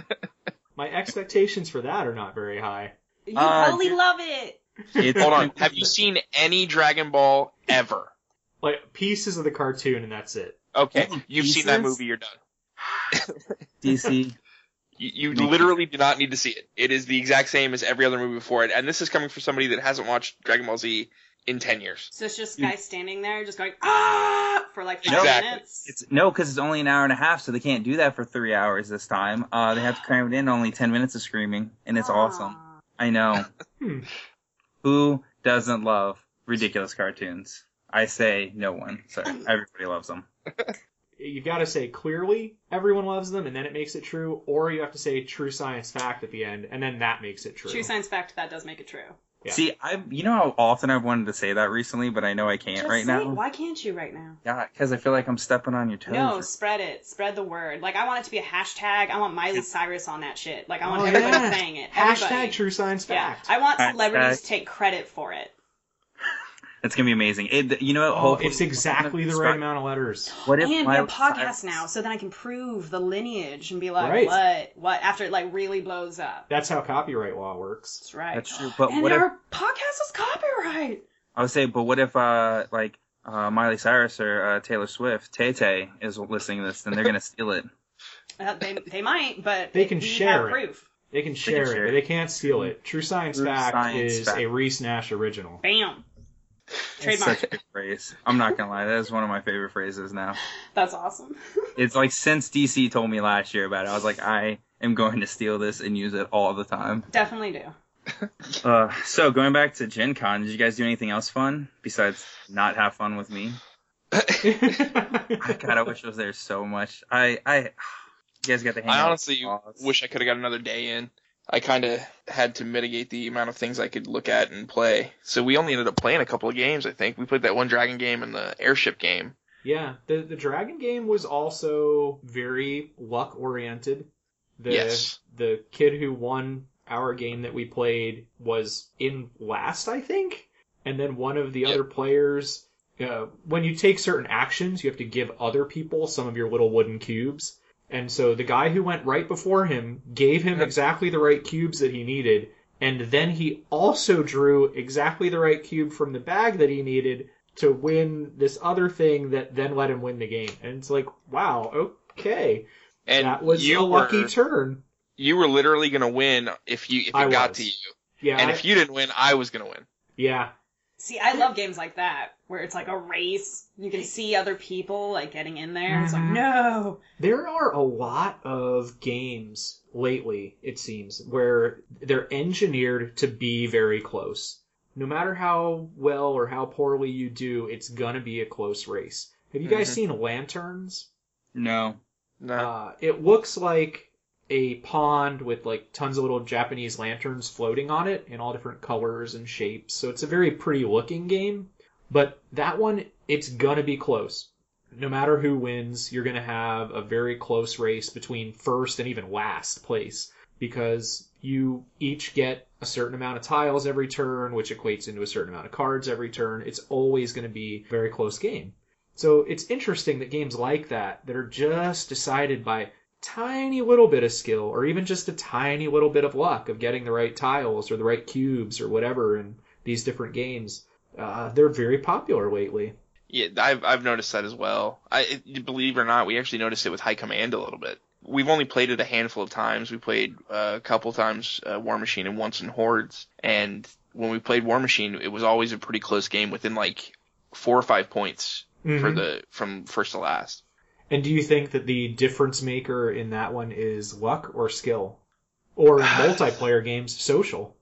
[SPEAKER 2] My expectations for that are not very high.
[SPEAKER 3] You
[SPEAKER 4] Uh,
[SPEAKER 3] probably
[SPEAKER 4] dude-
[SPEAKER 3] love it.
[SPEAKER 4] It's
[SPEAKER 5] Hold on. Have you seen any Dragon Ball ever?
[SPEAKER 2] Like pieces of the cartoon, and that's it.
[SPEAKER 5] Okay,
[SPEAKER 4] Oh,
[SPEAKER 5] you've seen that
[SPEAKER 4] pieces?
[SPEAKER 5] movie. You're done.
[SPEAKER 4] D C.
[SPEAKER 5] You, you
[SPEAKER 4] Me.
[SPEAKER 5] literally do not need to see it. It is the exact same as every other movie before it, and this is coming from somebody that hasn't watched Dragon Ball Z in ten years.
[SPEAKER 3] So it's just
[SPEAKER 4] You-
[SPEAKER 3] guys standing there just going, ah, for like five
[SPEAKER 5] Exactly.
[SPEAKER 3] minutes.
[SPEAKER 4] It's no, because it's only an hour and a half, so they can't do that for three hours this time. Uh, they have to cram it in only ten minutes of screaming, and it's awesome.
[SPEAKER 3] Aw.
[SPEAKER 4] I know.
[SPEAKER 2] Hmm.
[SPEAKER 4] Who doesn't love ridiculous cartoons? I say no one. So everybody loves them.
[SPEAKER 2] You got to say clearly everyone loves them, and then it makes it true, or you have to say true science fact at the end, and then that makes it true.
[SPEAKER 3] True science fact, that does make it true.
[SPEAKER 2] Yeah.
[SPEAKER 4] See, I you know how often I've wanted to say that recently, but I know I can't
[SPEAKER 3] Just
[SPEAKER 4] right
[SPEAKER 3] say it.
[SPEAKER 4] now.
[SPEAKER 3] Why can't you right now?
[SPEAKER 4] Yeah, because I feel like I'm stepping on your toes.
[SPEAKER 3] No, spread it. Spread the word. Like, I want it to be a hashtag. I want Miley Cyrus on that shit. Like, I want
[SPEAKER 2] Oh,
[SPEAKER 3] everybody
[SPEAKER 2] yeah.
[SPEAKER 3] saying it. Everybody.
[SPEAKER 2] Hashtag true science
[SPEAKER 3] Yeah.
[SPEAKER 2] fact.
[SPEAKER 3] I want
[SPEAKER 4] Hashtag-
[SPEAKER 3] celebrities to take credit for it.
[SPEAKER 4] It's gonna be amazing. It, you know, what?
[SPEAKER 2] Oh,
[SPEAKER 4] hopefully-
[SPEAKER 2] it's exactly the right amount of letters.
[SPEAKER 4] What if
[SPEAKER 3] And we
[SPEAKER 4] Miley
[SPEAKER 3] have podcasts
[SPEAKER 4] Cyrus-
[SPEAKER 3] now, so then I can prove the lineage and be like,
[SPEAKER 2] Right.
[SPEAKER 3] what? What? After it, like, really blows up.
[SPEAKER 2] That's how copyright law works.
[SPEAKER 3] That's right.
[SPEAKER 4] That's true. But
[SPEAKER 3] and
[SPEAKER 4] what if
[SPEAKER 3] our podcast is copyright.
[SPEAKER 4] I would say, but what if uh like uh Miley Cyrus or uh, Taylor Swift, Tay Tay is listening to this, then they're gonna steal it.
[SPEAKER 3] Uh, they, they might, but
[SPEAKER 2] They can
[SPEAKER 3] we
[SPEAKER 2] share
[SPEAKER 3] have
[SPEAKER 2] it.
[SPEAKER 3] proof.
[SPEAKER 2] They can share
[SPEAKER 4] share
[SPEAKER 2] it,
[SPEAKER 4] it.
[SPEAKER 2] but they can't steal it. True science
[SPEAKER 4] True
[SPEAKER 2] fact
[SPEAKER 4] science
[SPEAKER 2] is
[SPEAKER 4] fact.
[SPEAKER 2] a Reese Nash original.
[SPEAKER 3] Bam.
[SPEAKER 4] It's
[SPEAKER 3] Trademark.
[SPEAKER 4] such a good phrase. I'm not gonna lie, that is one of my favorite phrases now.
[SPEAKER 3] That's awesome.
[SPEAKER 4] It's like since D C told me last year about it, I was like, I am going to steal this and use it all the time.
[SPEAKER 3] Definitely do.
[SPEAKER 4] Uh, so going back to Gen Con, did you guys do anything else fun besides not have fun with me? God, I wish I was there so much. I, I, you guys got to hang
[SPEAKER 5] I
[SPEAKER 4] out.
[SPEAKER 5] honestly
[SPEAKER 4] with
[SPEAKER 5] wish I could have got another day in. I kind of had to mitigate the amount of things I could look at and play. So we only ended up playing a couple of games, I think. We played that one Dragon game and the airship game.
[SPEAKER 2] Yeah, the the dragon game was also very luck oriented. The
[SPEAKER 5] Yes.
[SPEAKER 2] the kid who won our game that we played was in last, I think, and then one of the
[SPEAKER 5] Yep.
[SPEAKER 2] other players. Uh, when you take certain actions, you have to give other people some of your little wooden cubes. And so the guy who went right before him gave him exactly the right cubes that he needed, and then he also drew exactly the right cube from the bag that he needed to win this other thing that then let him win the game. And it's like, wow, okay.
[SPEAKER 5] And
[SPEAKER 2] that was
[SPEAKER 5] you
[SPEAKER 2] a lucky
[SPEAKER 5] were,
[SPEAKER 2] turn.
[SPEAKER 5] you were literally going to win if you if it
[SPEAKER 2] I
[SPEAKER 5] got
[SPEAKER 2] was.
[SPEAKER 5] to you.
[SPEAKER 2] Yeah.
[SPEAKER 5] And
[SPEAKER 2] I-
[SPEAKER 5] if you didn't win, I was going to win.
[SPEAKER 2] yeah.
[SPEAKER 3] See, I love games like that, where it's like a race. You can see other people, like, getting in there. It's like,
[SPEAKER 2] Mhm.
[SPEAKER 3] no.
[SPEAKER 2] There are a lot of games lately, it seems, where they're engineered to be very close. No matter how well or how poorly you do, it's gonna be a close race. Have you guys
[SPEAKER 5] Mhm.
[SPEAKER 2] seen Lanterns?
[SPEAKER 4] No.
[SPEAKER 5] No.
[SPEAKER 2] Uh, it looks like a pond with like tons of little Japanese lanterns floating on it in all different colors and shapes. So it's a very pretty looking game. But that one, it's gonna be close. No matter who wins, you're gonna have a very close race between first and even last place, because you each get a certain amount of tiles every turn, which equates into a certain amount of cards every turn. It's always going to be a very close game. So it's interesting that games like that, that are just decided by tiny little bit of skill, or even just a tiny little bit of luck of getting the right tiles or the right cubes or whatever in these different games, uh, they're very popular lately.
[SPEAKER 5] Yeah, I've I've noticed that as well. I it- believe it or not, we actually noticed it with High Command a little bit. we've only played it a handful of times. We played uh, a couple times uh, War Machine and once in Hordes. And when we played War Machine, it was always a pretty close game within like four or five points
[SPEAKER 2] Mm-hmm.
[SPEAKER 5] for the from first to last.
[SPEAKER 2] And do you think that the difference maker in that one is luck or skill? Or in multiplayer games, social?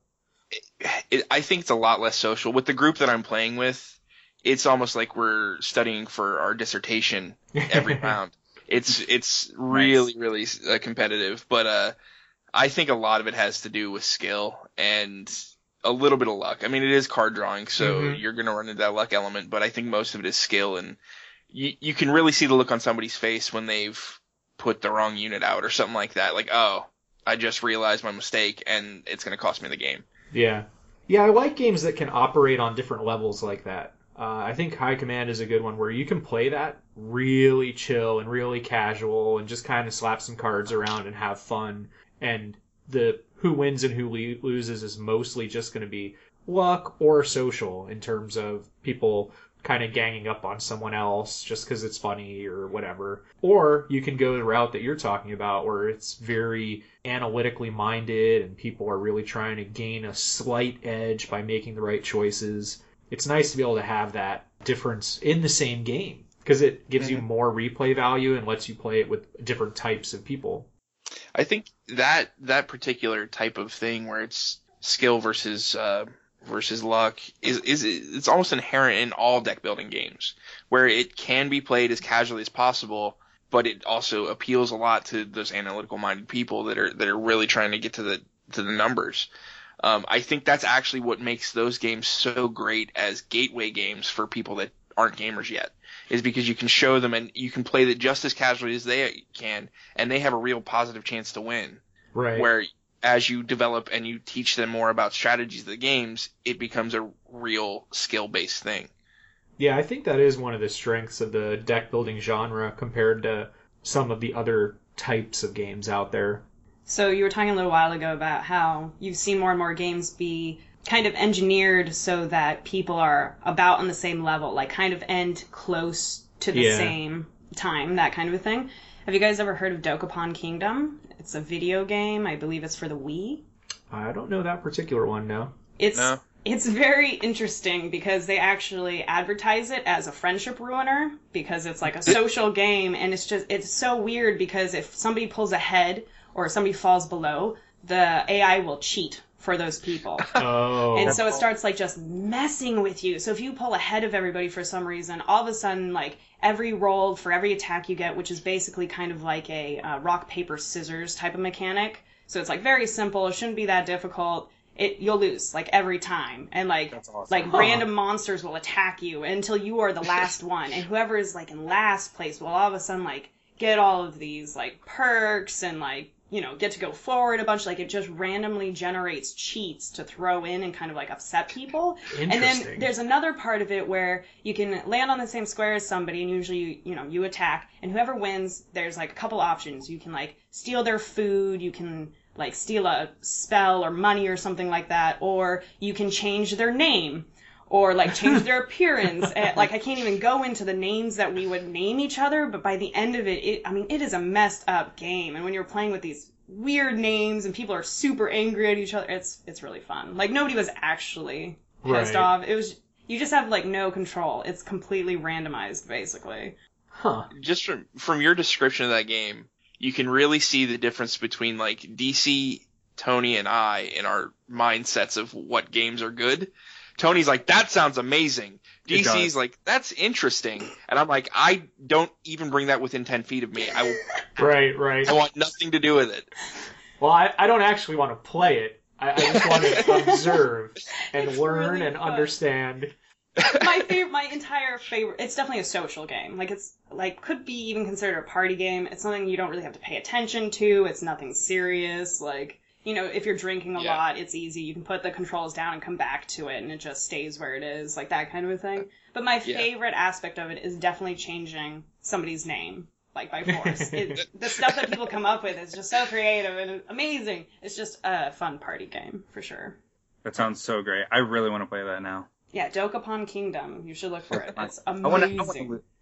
[SPEAKER 5] It, I think it's a lot less social. With the group that I'm playing with, it's almost like we're studying for our dissertation every round. It's it's really, nice. really uh, competitive. But uh, I think a lot of it has to do with skill and a little bit of luck. I mean, it is card drawing, so mm-hmm. you're going to run into that luck element, but I think most of it is skill, and you, you can really see the look on somebody's face when they've put the wrong unit out or something like that. Like, oh, I just realized my mistake, and it's going to cost me the game.
[SPEAKER 2] Yeah. Yeah, I like games that can operate on different levels like that. Uh, I think High Command is a good one where you can play that really chill and really casual and just kind of slap some cards around and have fun, and the who wins and who le- loses is mostly just going to be luck or social in terms of people kind of ganging up on someone else just because it's funny or whatever. Or you can go the route that you're talking about where it's very analytically minded and people are really trying to gain a slight edge by making the right choices. It's nice to be able to have that difference in the same game because it gives mm-hmm. you more replay value and lets you play it with different types of people.
[SPEAKER 5] I think that that particular type of thing where it's skill versus uh, versus luck is is it's almost inherent in all deck building games, where it can be played as casually as possible, but it also appeals a lot to those analytical minded people that are that are really trying to get to the to the numbers. Um, I think that's actually what makes those games so great as gateway games for people that aren't gamers yet, is because you can show them and you can play it just as casually as they can, and they have a real positive chance to win.
[SPEAKER 2] Right.
[SPEAKER 5] Where as you develop and you teach them more about strategies of the games, it becomes a real skill-based thing.
[SPEAKER 2] Yeah, I think that is one of the strengths of the deck building genre compared to some of the other types of games out there.
[SPEAKER 3] So you were talking a little while ago about how you've seen more and more games be kind of engineered so that people are about on the same level, like kind of end close to the yeah. same time, that kind of a thing. Have you guys ever heard of Dokapon Kingdom? It's a video game. I believe it's for the Wii.
[SPEAKER 2] I don't know that particular one, no.
[SPEAKER 3] It's
[SPEAKER 5] no.
[SPEAKER 3] It's very interesting because they actually advertise it as a friendship ruiner because it's like a social game, and it's just it's so weird because if somebody pulls ahead or somebody falls below, the A I will cheat for those people.
[SPEAKER 2] Oh.
[SPEAKER 3] And so it starts like just messing with you. So if you pull ahead of everybody for some reason, all of a sudden like every roll for every attack you get, which is basically kind of like a uh, rock, paper, scissors type of mechanic. So it's like very simple. It shouldn't be that difficult. It, you'll lose like every time, and like
[SPEAKER 4] awesome.
[SPEAKER 3] like
[SPEAKER 2] Huh.
[SPEAKER 3] random monsters will attack you until you are the last one, and whoever is like in last place will all of a sudden like get all of these like perks and like you know get to go forward a bunch. Like it just randomly generates cheats to throw in and kind of like upset people. And then there's another part of it where you can land on the same square as somebody, and usually you, you know you attack, and whoever wins, there's like a couple options. You can like steal their food, you can like steal a spell or money or something like that, or you can change their name or like change their appearance. And, like I can't even go into the names that we would name each other, but by the end of it, it I mean it is a messed up game. And when you're playing with these weird names and people are super angry at each other, it's it's really fun. Like nobody was actually pissed
[SPEAKER 2] Right.
[SPEAKER 3] off. It was you just have like no control. It's completely randomized basically.
[SPEAKER 2] Huh.
[SPEAKER 5] Just from from your description of that game, you can really see the difference between like D C, Tony, and I in our mindsets of what games are good. Tony's like, that sounds amazing. D C's like, that's interesting. And I'm like, I don't even bring that within ten feet of me. I, will,
[SPEAKER 2] Right, right.
[SPEAKER 5] I want nothing to do with it.
[SPEAKER 2] Well, I, I don't actually want to play it. I, I just want to observe and
[SPEAKER 3] It's
[SPEAKER 2] learn
[SPEAKER 3] really
[SPEAKER 2] and
[SPEAKER 3] fun.
[SPEAKER 2] understand.
[SPEAKER 3] my favorite, my entire favorite. It's definitely a social game. Like it's like could be even considered a party game. It's something you don't really have to pay attention to. It's nothing serious. Like you know, if you're drinking a
[SPEAKER 5] Yeah.
[SPEAKER 3] lot, it's easy. You can put the controls down and come back to it, and it just stays where it is, like that kind of a thing. But my
[SPEAKER 5] Yeah.
[SPEAKER 3] favorite aspect of it is definitely changing somebody's name, like by force. it, the stuff that people come up with is just so creative and amazing. It's just a fun party game for sure.
[SPEAKER 4] That sounds so great. I really want to play that now.
[SPEAKER 3] Yeah, Dokapon Kingdom. You should look for it. It's
[SPEAKER 4] I want to.
[SPEAKER 3] amazing.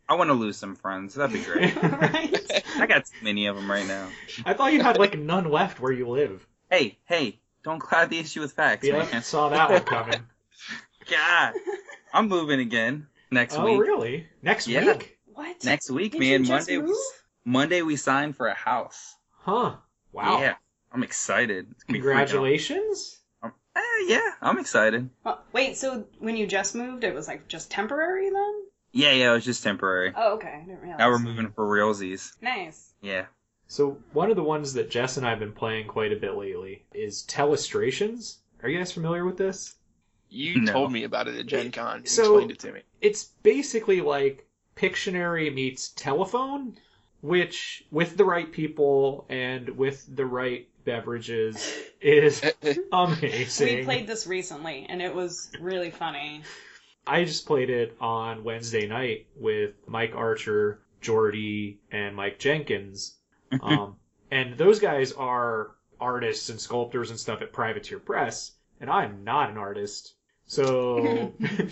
[SPEAKER 4] I want to lose some friends. That'd be great.
[SPEAKER 3] Right?
[SPEAKER 4] I got too many of them right now.
[SPEAKER 2] I thought you had like none left where you live.
[SPEAKER 4] Hey, hey, don't cloud the issue with facts,
[SPEAKER 2] Yeah,
[SPEAKER 4] man.
[SPEAKER 2] saw that one coming.
[SPEAKER 4] God, I'm moving again next
[SPEAKER 2] Oh,
[SPEAKER 4] week.
[SPEAKER 2] really? Next
[SPEAKER 4] Yeah.
[SPEAKER 2] week?
[SPEAKER 3] What?
[SPEAKER 4] Next week,
[SPEAKER 3] Did
[SPEAKER 4] man.
[SPEAKER 3] you just
[SPEAKER 4] Monday, we,
[SPEAKER 3] move?
[SPEAKER 4] Monday we signed for a house.
[SPEAKER 2] Huh. Wow.
[SPEAKER 4] Yeah, I'm excited. It's gonna be freaking
[SPEAKER 2] Congratulations.
[SPEAKER 4] out. Um, eh, yeah, I'm excited.
[SPEAKER 3] Well, wait, so when you just moved, it was like just temporary then?
[SPEAKER 4] Yeah, yeah, it was just temporary.
[SPEAKER 3] Oh, okay. I didn't realize.
[SPEAKER 4] Now we're moving for realsies.
[SPEAKER 3] Nice.
[SPEAKER 4] Yeah.
[SPEAKER 2] So one of the ones that Jess and I have been playing quite a bit lately is Telestrations. Are you guys familiar with this?
[SPEAKER 5] You
[SPEAKER 4] No.
[SPEAKER 5] told me about it at Gen Con. You
[SPEAKER 2] So-
[SPEAKER 5] explained it to me.
[SPEAKER 2] It's basically like Pictionary meets telephone, which with the right people and with the right beverages is amazing.
[SPEAKER 3] We played this recently, and it was really funny.
[SPEAKER 2] I just played it on Wednesday night with Mike Archer, Jordy, and Mike Jenkins. Um, and those guys are artists and sculptors and stuff at Privateer Press, and I'm not an artist. So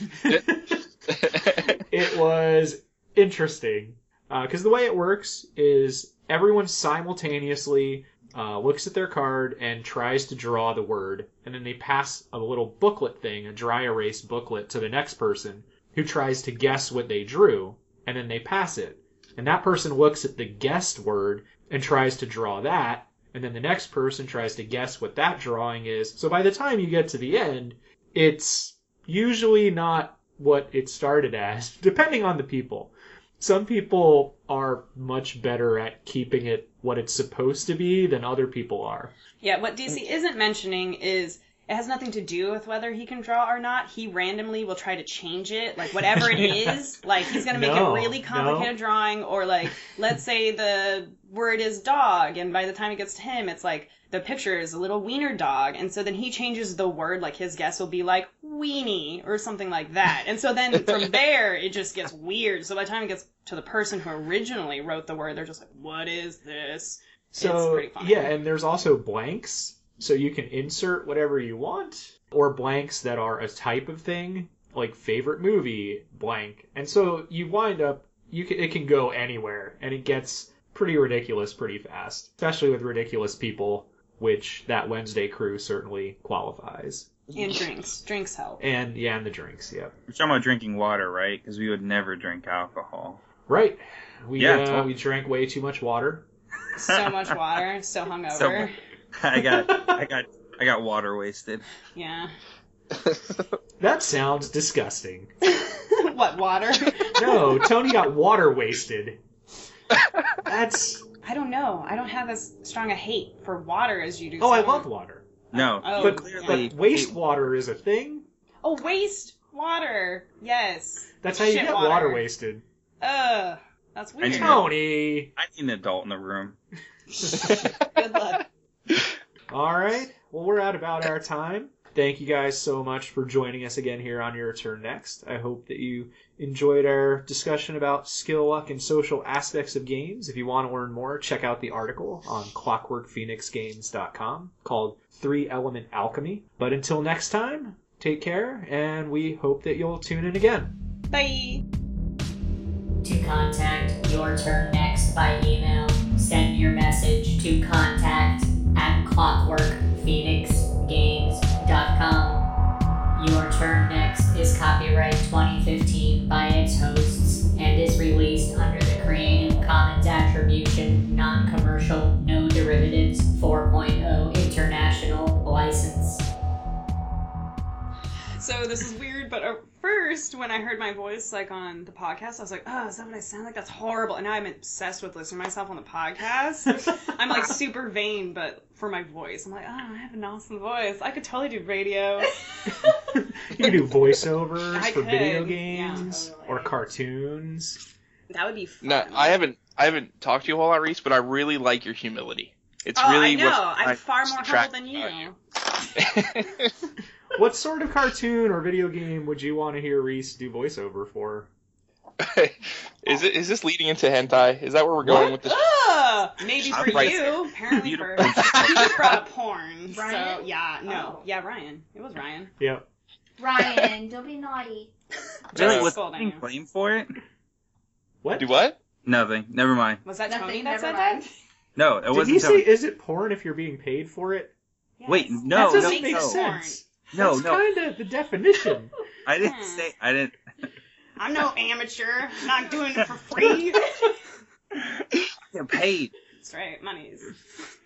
[SPEAKER 2] it was interesting. Because the way it works is everyone simultaneously uh, looks at their card and tries to draw the word, and then they pass a little booklet thing, a dry erase booklet, to the next person who tries to guess what they drew, and then they pass it. And that person looks at the guessed word and tries to draw that, and then the next person tries to guess what that drawing is. So by the time you get to the end, it's usually not what it started as, depending on the people. Some people are much better at keeping it what it's supposed to be than other people are.
[SPEAKER 3] Yeah, what D C isn't mentioning is it has nothing to do with whether he can draw or not. He randomly will try to change it, like whatever it is. Like he's gonna make
[SPEAKER 2] No,
[SPEAKER 3] a really complicated
[SPEAKER 2] no.
[SPEAKER 3] drawing, or like let's say the word is dog, and by the time it gets to him, it's like the picture is a little wiener dog, and so then he changes the word. Like his guess will be like weenie or something like that, and so then from there it just gets weird. So by the time it gets to the person who originally wrote the word, they're just like, "What is this?" It's
[SPEAKER 2] So
[SPEAKER 3] pretty funny.
[SPEAKER 2] yeah, and there's also blanks, so you can insert whatever you want, or blanks that are a type of thing, like favorite movie blank, and so you wind up you can, it can go anywhere, and it gets pretty ridiculous pretty fast, especially with ridiculous people, which that Wednesday crew certainly qualifies.
[SPEAKER 3] And drinks, drinks help.
[SPEAKER 2] And yeah, and the drinks, yeah.
[SPEAKER 4] We're talking about drinking water, right? Because we would never drink alcohol.
[SPEAKER 2] Right. We
[SPEAKER 4] Yeah,
[SPEAKER 2] uh,
[SPEAKER 4] totally.
[SPEAKER 2] we drank way too much water.
[SPEAKER 3] So much water, so hungover.
[SPEAKER 4] So much. I got, I got, I got water wasted.
[SPEAKER 3] Yeah.
[SPEAKER 2] That sounds disgusting.
[SPEAKER 3] What, water?
[SPEAKER 2] No, Tony got water wasted. That's
[SPEAKER 3] I don't know. I don't have as strong a hate for water as you do.
[SPEAKER 2] oh, I
[SPEAKER 3] Sam.
[SPEAKER 2] love water.
[SPEAKER 4] No,
[SPEAKER 3] Oh,
[SPEAKER 4] you
[SPEAKER 2] But,
[SPEAKER 4] clearly.
[SPEAKER 2] but wastewater is a thing.
[SPEAKER 3] Oh, waste water. Yes.
[SPEAKER 2] That's how you
[SPEAKER 3] Shit
[SPEAKER 2] get
[SPEAKER 3] water.
[SPEAKER 2] water wasted.
[SPEAKER 3] Ugh. That's
[SPEAKER 4] I
[SPEAKER 3] weird.
[SPEAKER 4] need
[SPEAKER 2] Tony.
[SPEAKER 4] I need an adult in the room.
[SPEAKER 3] Good luck.
[SPEAKER 2] All right. Well, we're at about our time. Thank you guys so much for joining us again here on Your Turn Next. I hope that you enjoyed our discussion about skill, luck, and social aspects of games. If you want to learn more, check out the article on clockwork phoenix games dot com called Three Element Alchemy. But until next time, take care, and we hope that you'll tune in again.
[SPEAKER 3] Bye.
[SPEAKER 1] To contact Your Turn Next by email, send your message to contact at clockwork phoenix games dot com. Your Turn Next is copyright twenty fifteen by its hosts and is released under the Creative Commons Attribution, Non-Commercial, No Derivatives four point oh International License.
[SPEAKER 3] So this is weird, but at first, when I heard my voice like on the podcast, I was like, "Oh, is that what I sound like? That's horrible." And now I'm obsessed with listening to myself on the podcast. I'm like super vain, but for my voice, I'm like, "Oh, I have an awesome voice. I could totally do radio."
[SPEAKER 2] You can do voiceovers
[SPEAKER 3] I
[SPEAKER 2] for
[SPEAKER 3] could,
[SPEAKER 2] video
[SPEAKER 3] yeah,
[SPEAKER 2] games
[SPEAKER 3] totally.
[SPEAKER 2] or cartoons.
[SPEAKER 3] That would be fun.
[SPEAKER 5] No, I haven't I haven't talked to you a whole lot, Reese, but I really like your humility. It's
[SPEAKER 3] oh,
[SPEAKER 5] really
[SPEAKER 3] I know.
[SPEAKER 5] what
[SPEAKER 3] I'm
[SPEAKER 5] I
[SPEAKER 3] far more humble
[SPEAKER 5] attract
[SPEAKER 3] than
[SPEAKER 5] about
[SPEAKER 3] you.
[SPEAKER 2] What sort of cartoon or video game would you want to hear Reese do voiceover for?
[SPEAKER 5] is it is this leading into hentai? Is that where we're going
[SPEAKER 2] What?
[SPEAKER 5] with this?
[SPEAKER 3] Ugh, maybe for
[SPEAKER 4] Right.
[SPEAKER 3] you. Apparently for
[SPEAKER 4] Beautiful.
[SPEAKER 3] you just brought up porn.
[SPEAKER 6] Ryan?
[SPEAKER 3] So yeah, no,
[SPEAKER 6] Oh.
[SPEAKER 3] yeah, Ryan. It was Ryan.
[SPEAKER 2] Yep.
[SPEAKER 6] Ryan, don't be naughty.
[SPEAKER 3] Just
[SPEAKER 4] Really, was
[SPEAKER 3] scolding
[SPEAKER 4] getting
[SPEAKER 3] you.
[SPEAKER 4] blamed for it?
[SPEAKER 2] What?
[SPEAKER 5] Do what?
[SPEAKER 4] Nothing. Never mind.
[SPEAKER 3] Was that
[SPEAKER 1] Nothing,
[SPEAKER 3] Tony that
[SPEAKER 1] never
[SPEAKER 3] said
[SPEAKER 1] mind.
[SPEAKER 3] that?
[SPEAKER 4] No, it
[SPEAKER 2] Did
[SPEAKER 4] wasn't.
[SPEAKER 2] he say,
[SPEAKER 4] Tony.
[SPEAKER 2] is it porn if you're being paid for it?
[SPEAKER 4] Wait,
[SPEAKER 3] Yes.
[SPEAKER 4] no,
[SPEAKER 2] that doesn't
[SPEAKER 4] no,
[SPEAKER 2] make
[SPEAKER 4] no.
[SPEAKER 2] sense.
[SPEAKER 4] No,
[SPEAKER 2] That's
[SPEAKER 4] no.
[SPEAKER 2] kind of the definition.
[SPEAKER 4] I didn't
[SPEAKER 3] Hmm.
[SPEAKER 4] say. I didn't.
[SPEAKER 3] I'm no amateur. Not doing it for free.
[SPEAKER 4] Get paid.
[SPEAKER 3] That's right. Money's.